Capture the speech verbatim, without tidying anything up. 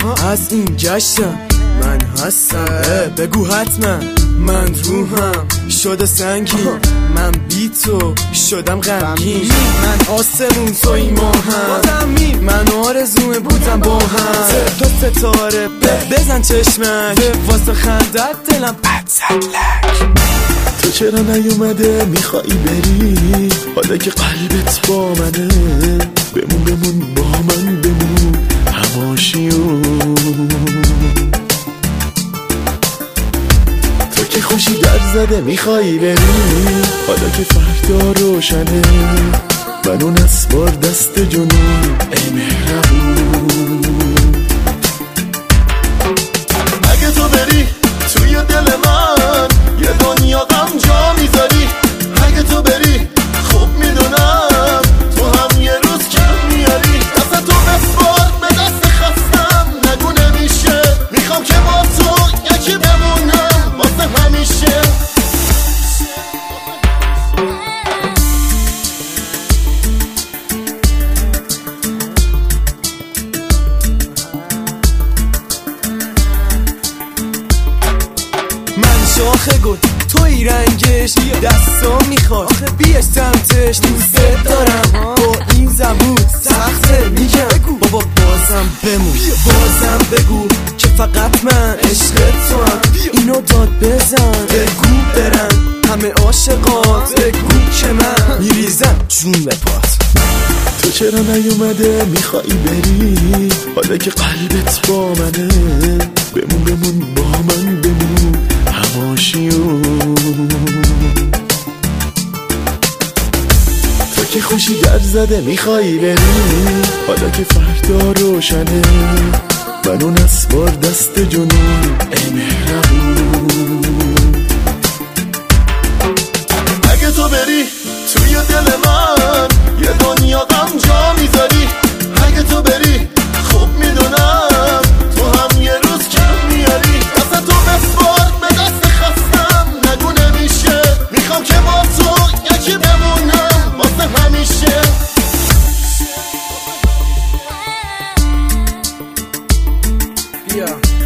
از این جشن من هستم. بگو حتما من روحم شده سنگین، من بی تو شدم غمگین. من آسمون توی ماهم، من آرزوم بودم با هم. تو ستاره بزن چشمک، واسه خندت دلم پتلک. تو چرا نیومده میخوایی بری؟ حالا که قلبت با منه، بمون بمون با من بمون هماشیون. تو که خوشی در زده میخوایی بری، حالا که فردا روشنه منو نسپار دست جنون ای مهربون. اگه تو بری توی دل من یه دنیا غم جا میذاری. اگه تو بری خوب میدونم تو هم یه روز کم میاری. دست تو بسپار به دست خستم، نگو نمیشه، میخوام که با تو یکی بمونم واسه همیشه. من شاخه گل توی رنگش، دستا میخواد آخه بیش سمتش. دوست دارم با این زبون سخته میگم بابا بازم بمون. بازم بگو که فقط من عشق تو هم، اینو داد بزن بگو برن همه عاشقات. بگو که من میریزم جون به پات. تو چرا نیومده میخوایی بری؟ حالا که قلبت با منه، بمون بمون با من بمون هماشیون. تو که خوشی در زده میخوایی بری، حالا که فردا روشنه منو نسپار دست جنون ای مهربون. اگه تو بری توی دل من یه دنیا غم جا میذاری. اگه تو بری خوب میدونم تو هم یه روز کم میاری. دست تو بسپار به دست خستم، نگو نمیشه، میخوام که با تو یکی بمونم واسه همیشه. بیا